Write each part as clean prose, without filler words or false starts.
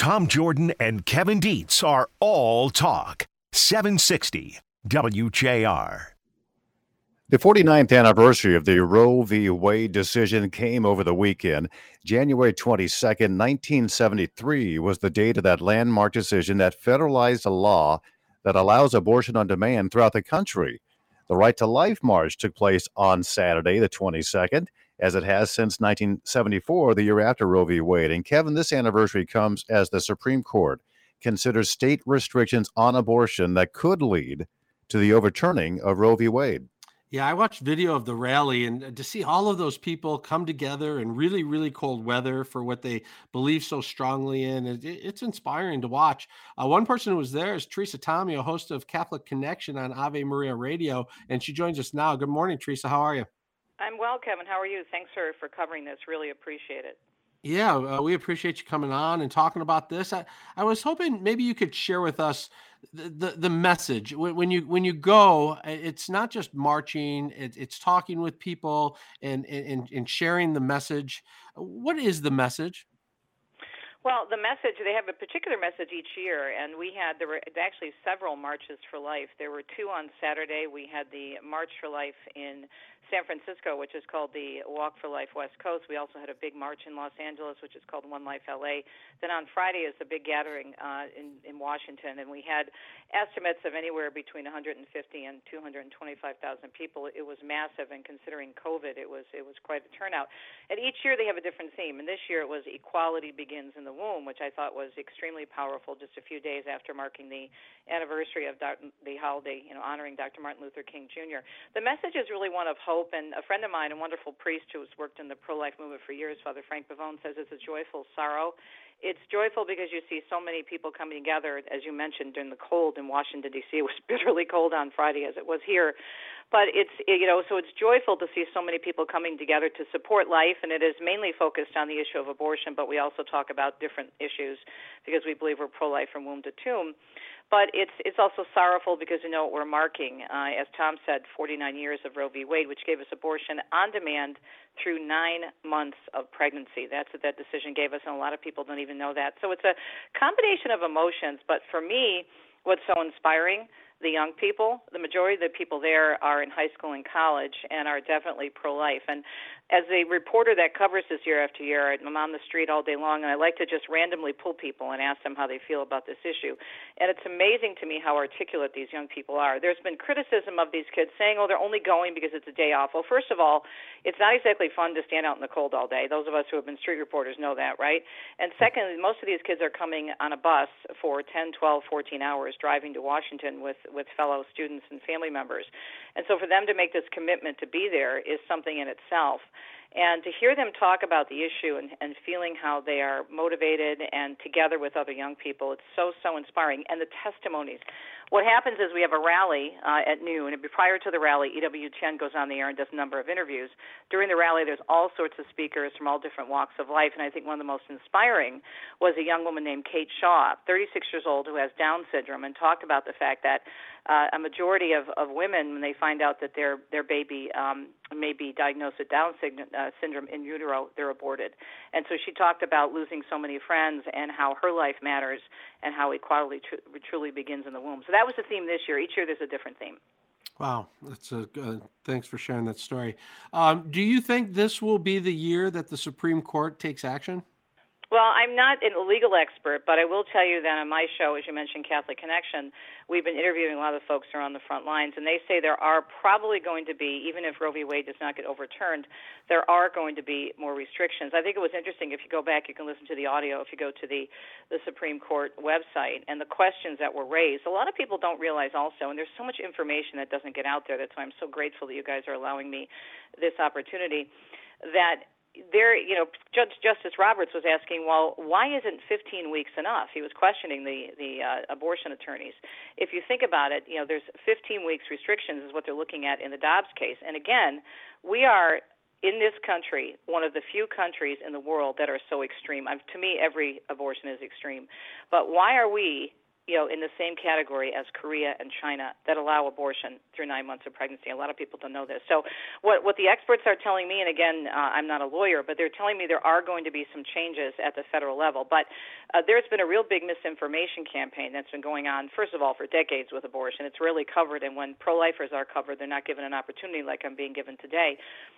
Tom Jordan and Kevin Dietz are all talk. 760 WJR. The 49th anniversary of the Roe v. Wade decision came over the weekend. January 22nd, 1973 was the date of that landmark decision that federalized a law that allows abortion on demand throughout the country. The Right to Life March took place on Saturday, the 22nd, as it has since 1974, the year after Roe v. Wade. And Kevin, this anniversary comes as the Supreme Court considers state restrictions on abortion that could lead to the overturning of Roe v. Wade. Yeah, I watched video of the rally, and to see all of those people come together in really, really cold weather for what they believe so strongly in, it's inspiring to watch. One person who was there is Teresa Tomeo, host of Catholic Connection on Ave Maria Radio, and she joins us now. Good morning, Teresa. How are you? I'm well, Kevin. How are you? Thanks for covering this. Really appreciate it. Yeah, we appreciate you coming on and talking about this. I was hoping maybe you could share with us the message when you go. It's not just marching; it's talking with people and sharing the message. What is the message? Well, the message, they have a particular message each year, and there were actually several marches for life. There were two on Saturday. We had the March for Life in San Francisco, which is called the Walk for Life West Coast. We also had a big march in Los Angeles, which is called One Life LA. Then on Friday is the big gathering in Washington, and we had estimates of anywhere between 150 and 225,000 people. It was massive, and considering COVID, it was quite a turnout. And each year they have a different theme, and this year it was Equality Begins in the Womb, which I thought was extremely powerful, just a few days after marking the anniversary of the holiday, honoring Dr. Martin Luther King Jr. The message is really one of hope, and a friend of mine, a wonderful priest who has worked in the pro-life movement for years, Father Frank Pavone, says it's a joyful sorrow. It's joyful because you see so many people coming together, as you mentioned, during the cold in Washington, D.C. It was bitterly cold on Friday, as it was here. But so it's joyful to see so many people coming together to support life, and it is mainly focused on the issue of abortion, but we also talk about different issues because we believe we're pro-life from womb to tomb. But it's also sorrowful because we're marking, as Tom said, 49 years of Roe v. Wade, which gave us abortion on demand through 9 months of pregnancy. That's what that decision gave us, and a lot of people don't even know that. So it's a combination of emotions, but for me, what's so inspiring, the young people, the majority of the people there are in high school and college and are definitely pro-life. And as a reporter that covers this year after year, I'm on the street all day long, and I like to just randomly pull people and ask them how they feel about this issue. And it's amazing to me how articulate these young people are. There's been criticism of these kids saying, they're only going because it's a day off. Well, first of all, it's not exactly fun to stand out in the cold all day. Those of us who have been street reporters know that, right? And secondly, most of these kids are coming on a bus for 10, 12, 14 hours driving to Washington with fellow students and family members. And so for them to make this commitment to be there is something in itself. And to hear them talk about the issue and feeling how they are motivated and together with other young people, it's so inspiring. And the testimonies. What happens is we have a rally at noon, and prior to the rally, EWTN goes on the air and does a number of interviews. During the rally, there's all sorts of speakers from all different walks of life, and I think one of the most inspiring was a young woman named Kate Shaw, 36 years old, who has Down syndrome, and talked about the fact that a majority of women, when they find out that their baby may be diagnosed with Down syndrome in utero, they're aborted. And so she talked about losing so many friends and how her life matters and how equality truly begins in the womb. So that was the theme this year. Each year there's a different theme. Wow, that's thanks for sharing that story. Do you think this will be the year that the Supreme Court takes action? Well, I'm not a legal expert, but I will tell you that on my show, as you mentioned, Catholic Connection, we've been interviewing a lot of folks who are on the front lines, and they say there are probably going to be, even if Roe v. Wade does not get overturned, there are going to be more restrictions. I think it was interesting. If you go back, you can listen to the audio if you go to the Supreme Court website, and the questions that were raised. A lot of people don't realize also, and there's so much information that doesn't get out there. That's why I'm so grateful that you guys are allowing me this opportunity, that Justice Roberts was asking, well, why isn't 15 weeks enough? He was questioning the abortion attorneys. If you think about it, there's 15 weeks restrictions is what they're looking at in the Dobbs case. And again, we are in this country one of the few countries in the world that are so extreme. To me, every abortion is extreme. But why are we in the same category as Korea and China that allow abortion through 9 months of pregnancy. A lot of people don't know this. So what the experts are telling me, and again, I'm not a lawyer, but they're telling me there are going to be some changes at the federal level. But there's been a real big misinformation campaign that's been going on, first of all, for decades with abortion. It's rarely covered, and when pro-lifers are covered, they're not given an opportunity like I'm being given today.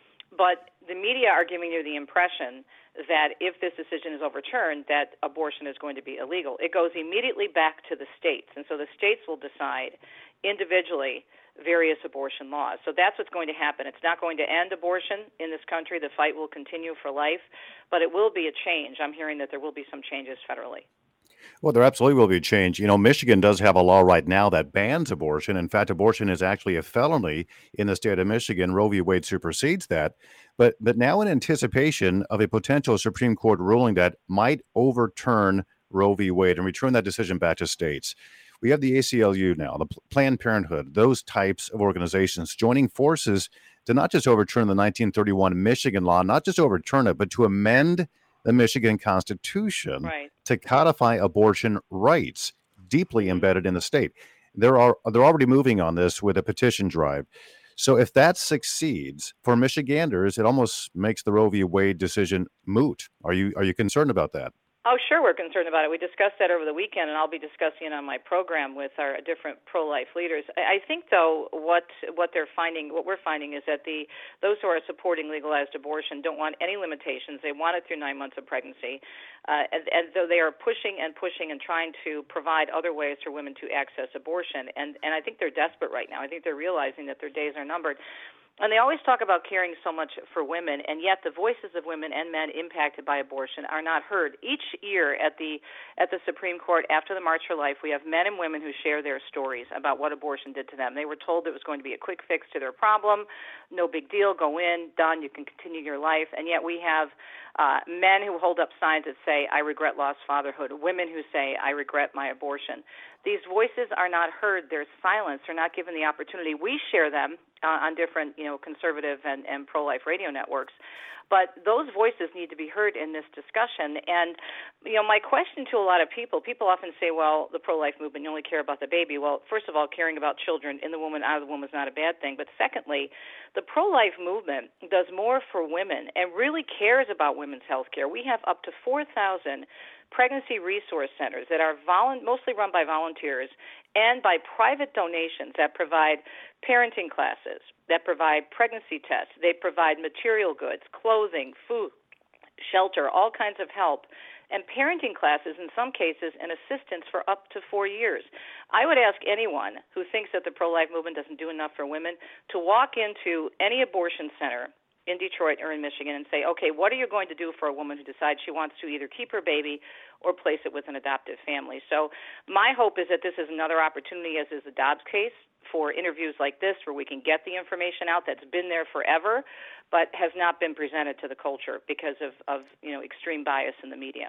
But the media are giving you the impression that if this decision is overturned, that abortion is going to be illegal. It goes immediately back to the states, and so the states will decide individually various abortion laws. So that's what's going to happen. It's not going to end abortion in this country. The fight will continue for life, but it will be a change. I'm hearing that there will be some changes federally. Well, there absolutely will be change. Michigan does have a law right now that bans abortion. In fact, abortion is actually a felony in the state of Michigan. Roe v. Wade supersedes that. But now in anticipation of a potential Supreme Court ruling that might overturn Roe v. Wade and return that decision back to states, we have the ACLU now, the Planned Parenthood, those types of organizations joining forces to not just overturn the 1931 Michigan law, not just overturn it, but to amend the Michigan Constitution, right, to codify abortion rights deeply embedded in the state. They're already moving on this with a petition drive. So if that succeeds for Michiganders, it almost makes the Roe v. Wade decision moot. Are you concerned about that? Oh, sure, we're concerned about it. We discussed that over the weekend, and I'll be discussing it on my program with our different pro-life leaders. I think, though, what we're finding is that those who are supporting legalized abortion don't want any limitations. They want it through 9 months of pregnancy, and so they are pushing and trying to provide other ways for women to access abortion. And I think they're desperate right now. I think they're realizing that their days are numbered. And they always talk about caring so much for women, and yet the voices of women and men impacted by abortion are not heard. Each year at the Supreme Court, after the March for Life, we have men and women who share their stories about what abortion did to them. They were told it was going to be a quick fix to their problem, no big deal, go in, done, you can continue your life. And yet we have men who hold up signs that say, I regret lost fatherhood, women who say, I regret my abortion. These voices are not heard. They're silenced. They're not given the opportunity. We share them on different, conservative and pro-life radio networks. But those voices need to be heard in this discussion. And, my question to a lot of people often say, well, the pro-life movement, you only care about the baby. Well, first of all, caring about children in the woman, out of the womb is not a bad thing. But secondly, the pro-life movement does more for women and really cares about women's health care. We have up to 4,000 pregnancy resource centers that are mostly run by volunteers and by private donations that provide parenting classes, that provide pregnancy tests. They provide material goods, clothing, food, shelter, all kinds of help, and parenting classes in some cases and assistance for up to 4 years. I would ask anyone who thinks that the pro-life movement doesn't do enough for women to walk into any abortion center in Detroit or in Michigan and say, okay, what are you going to do for a woman who decides she wants to either keep her baby or place it with an adoptive family? So my hope is that this is another opportunity, as is the Dobbs case, for interviews like this where we can get the information out that's been there forever but has not been presented to the culture because of extreme bias in the media.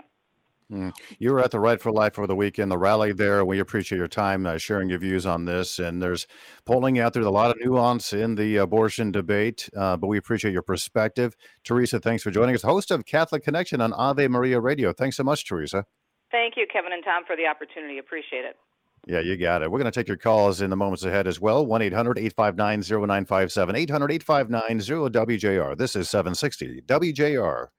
You were at the Right for Life over the weekend, the rally there. We appreciate your time sharing your views on this. And there's polling out there, a lot of nuance in the abortion debate, but we appreciate your perspective. Teresa, thanks for joining us. Host of Catholic Connection on Ave Maria Radio. Thanks so much, Teresa. Thank you, Kevin and Tom, for the opportunity. Appreciate it. Yeah, you got it. We're going to take your calls in the moments ahead as well. 1-800-859-0957, 800-859-0WJR. This is 760 WJR.